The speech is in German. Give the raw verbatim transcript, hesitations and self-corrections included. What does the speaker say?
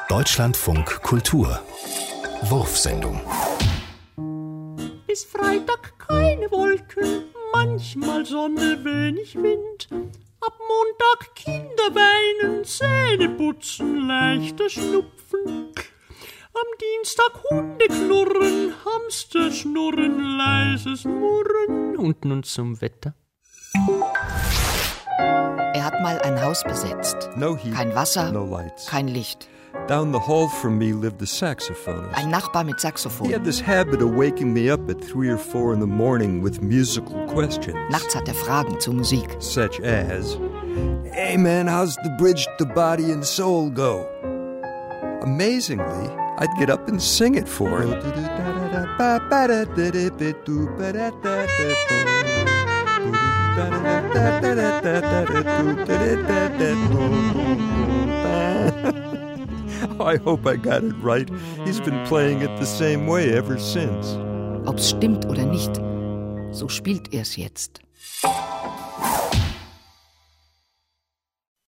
Deutschlandfunk Kultur Wurfsendung. Bis Freitag keine Wolken, manchmal Sonne, wenig Wind. Ab Montag Kinder weinen, Zähne putzen, leichter Schnupfen. Am Dienstag Hunde knurren, Hamster schnurren, leises Murren. Und nun zum Wetter. Er hat mal ein Haus besetzt. No heat, kein Wasser, no lights. kein Licht. Down the hall from me lived a saxophonist. Ein Nachbar mit Saxophon. He had this habit of waking me up at three or four in the morning with musical questions. Nachts hat er Fragen zur Musik. Such as, "Hey man, how's the bridge to body and soul go?" Amazingly, I'd get up and sing it for him. I hope I got it right. He's been playing it the same way ever since. Ob's stimmt oder nicht, so spielt er's jetzt.